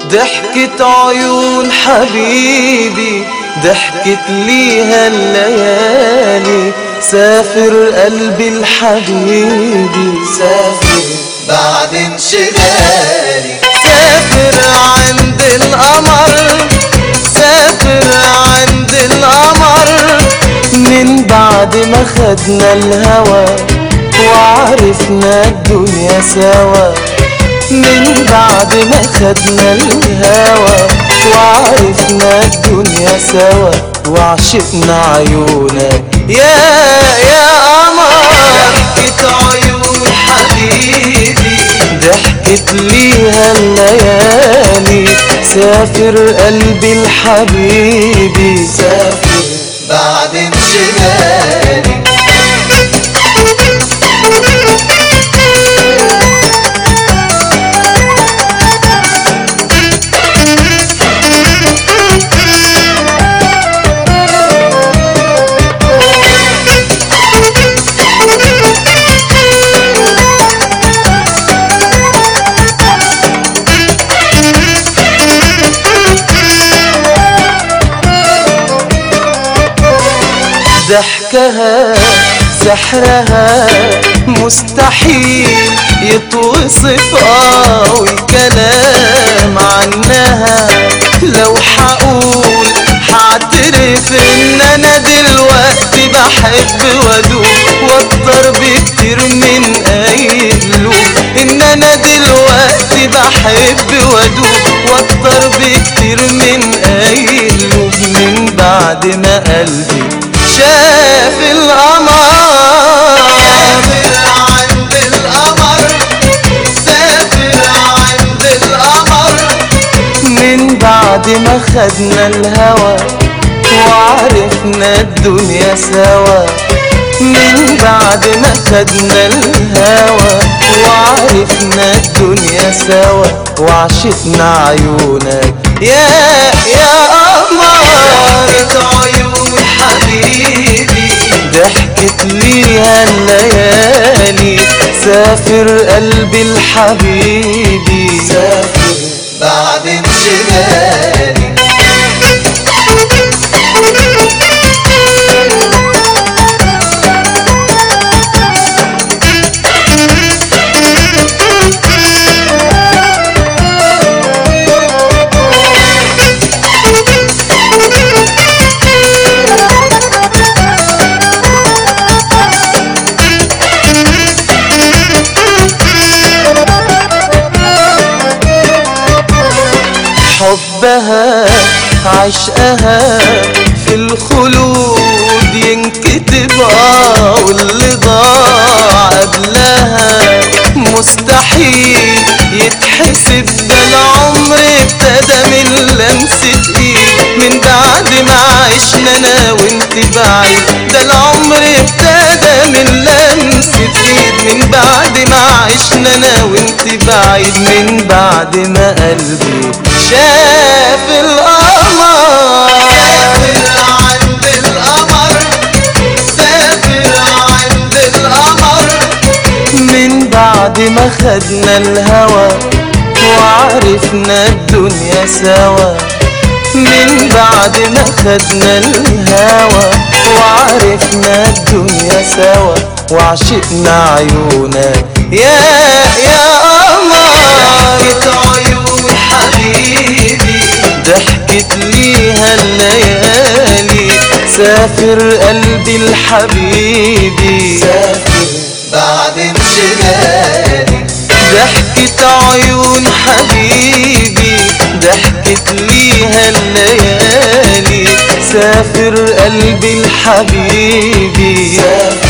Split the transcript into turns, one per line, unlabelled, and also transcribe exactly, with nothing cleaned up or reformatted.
ضحكة عيون حبيبي ضحكت ليها الليالي. سافر قلبي الحبيبي سافر بعد انشغالي. سافر عند القمر سافر عند القمر من بعد ما خدنا الهوى وعرفنا الدنيا سوا. من بعد ما خدنا الهوى وعرفنا الدنيا سوا وعشقنا عيونك يا يا قمر. ضحكة عيون حبيبي ضحكت ليها الليالي. سافر قلبي الحبيبي سافر بعد انشغالي. ضحكها سحرها مستحيل يتوصف اه والكلام عنها. لو حقول حاعترف ان انا دلوقتي بحب وادوب واكتر بكتير من اي قلوب. ان انا دلوقتي بحب وادوب واكتر بكتير من اي قلوب. من بعد ما قلبي شاف القمر. سافر عند القمر سافر عند القمر من بعد ما خدنا الهوى وعرفنا الدنيا سوا. من بعد ما خدنا الهوى وعرفنا الدنيا سوا وعشقنا عيونك يا يا قمر. عيون حبيبي ضحكت ليها الليالي. سافر قلبي الحبيبي سافر بعد انشغالي. حبها عشقها في الخلود ينكتب اه واللي ضاع قبلها مستحيل يتحسب. ده العمر ابتدى من لمسة ايد من بعد ما عشنا انا وانت بعيد. ده العمر ابتدى من لمسة ايد من بعد ما عشنا انا وانت بعيد. من بعد ما قلبي شاف القمر. سافر عند القمر سافر عند القمر من بعد ما خدنا الهوى وعرفنا الدنيا سوا. من بعد ما خدنا الهوى وعرفنا الدنيا سوا وعشقنا عيونك يا يا قمر. عيون حبيبي ضحكت ليها الليالي. سافر قلبي الحبيبي سافر بعد انشغالي. ضحكة عيون حبيبي ضحكت ليها الليالي. سافر قلبي الحبيبي سافر